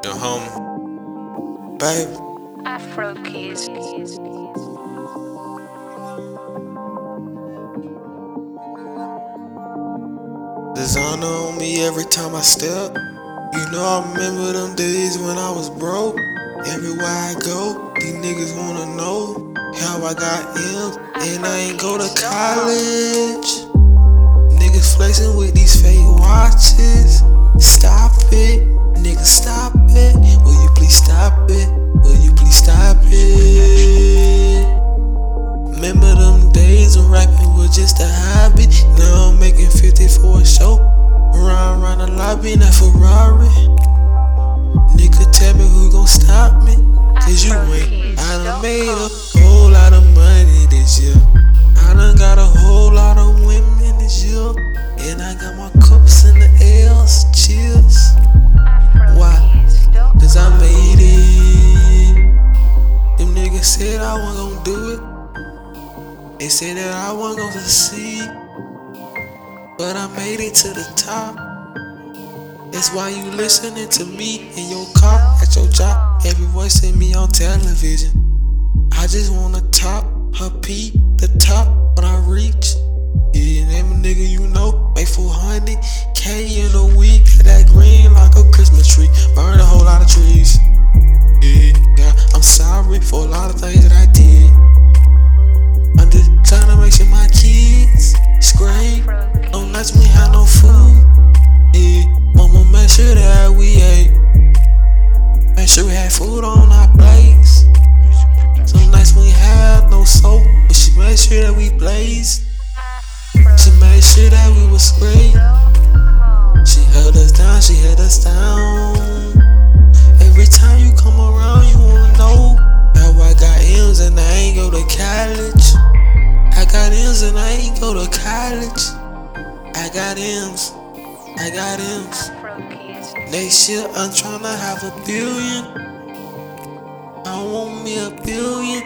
Your home, baby. Afro Keys. Designer on me every time I step. You know I remember them days when I was broke. Everywhere I go, these niggas wanna know how I got M's and I ain't go to college. Niggas flexing with these fake watches. Stop it, nigga, stop it. Will you please stop it? Will you please stop it? Remember them days when rapping was just a hobby? Now I'm making 50 for a show. Around the lobby in that Ferrari. Nigga, tell me who gon' stop me? Cause you ain't. I done made a whole lot of money this year. I done got a whole lot of women this year. And I got my cups in the air, so cheers. Why? Cause I made it. Them niggas said I wasn't gon' do it. They said that I wasn't gon' succeed. But I made it to the top. That's why you listening to me in your car, at your job. Every voice in me on television. I just wanna top her peak, the top when I reach. Yeah, name a nigga you know, make 400K in a week. That green like a Christmas tree, burn a whole lot of trees. Yeah, I'm sorry for a lot of things that I did. I'm just trying to make sure my kids scream. No nights we have no food. Yeah, mama make sure that we ate. Make sure we had food on our plates. Some nights we had no soap, but she made sure that we blazed. She made sure that we was great. She held us down, she held us down. Every time you come around, you wanna know how I got M's and I ain't go to college. I got M's and I ain't go to college. I got M's, I got M's. Next year I'm tryna have $1 billion. I want me $1 billion.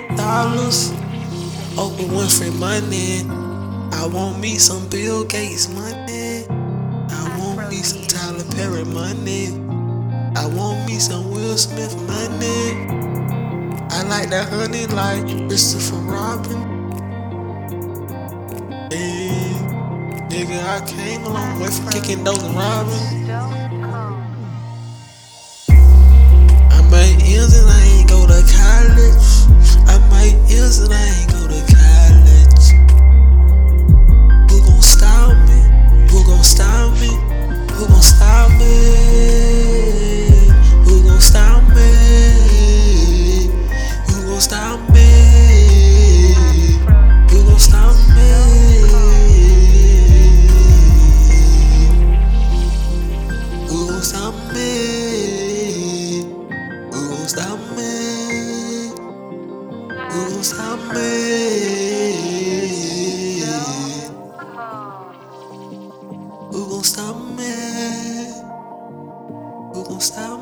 Oprah Winfrey money. I want me some Bill Gates money. I want me some Tyler Perry money. I want me some Will Smith money. I like that honey like Christopher Robin. Hey, nigga, I came a long way from kicking those and robbing. I made M's and I ain't go to college. I made M's and I ain't go to college. Who gon' stop me? Who gon' stop me? Who gon' stop me? Who gon' stop me? Who gon' stop me? Who gon' stop me? Who gon' stop me? Who gon' stop me? Who gon' stop me? Who gon' stop me? Who gon' stop